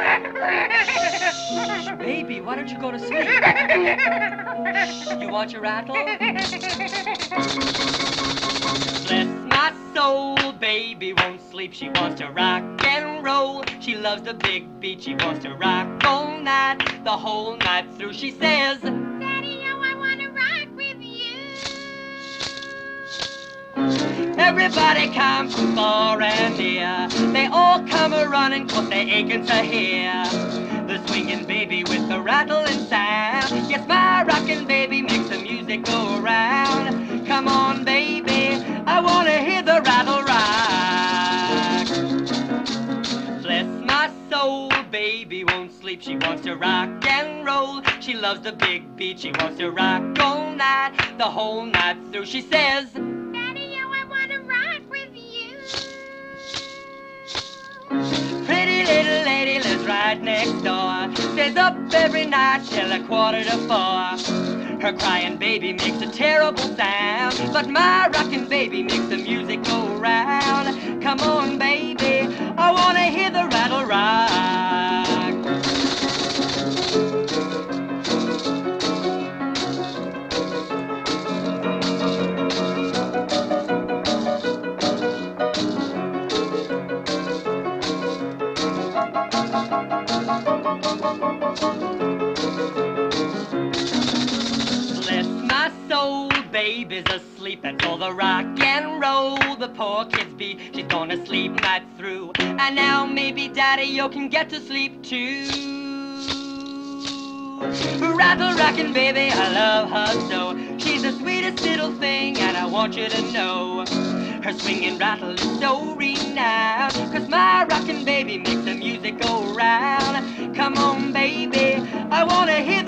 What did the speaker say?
Shh, baby, why don't you go to sleep? You want your rattle? Bless my soul, baby won't sleep. She wants to rock and roll. She loves the big beat. She wants to rock all night, the whole night through. She says, Daddy, oh, I want to rock with you. everybody come from far and near. They all come a-running 'cause they aching to hear the swinging baby with the rattle and sound. Yes, my rockin' baby makes the music go around. Come on, baby, I wanna hear the rattle rock. Bless my soul, baby won't sleep. She wants to rock and roll. She loves the big beat. She wants to rock all night, the whole night through. She says, Daddy, oh, I want to rock with you. pretty little lady lives right next door. Stays up every night till 3:45. Her crying baby makes a terrible sound, but my rockin' baby makes the music go round. Come on, baby, I wanna hear the rattle rock. Bless my soul, baby's asleep. That's all the rock and roll the poor kids beat. She's gonna sleep right through. And now maybe Daddy, you can get to sleep too. Rattle rockin' baby, I love her so. She's the sweetest little thing, and I want you to know her swinging rattle is so renowned. 'Cause my rockin' baby makes the music go round. Come on, baby, I wanna hear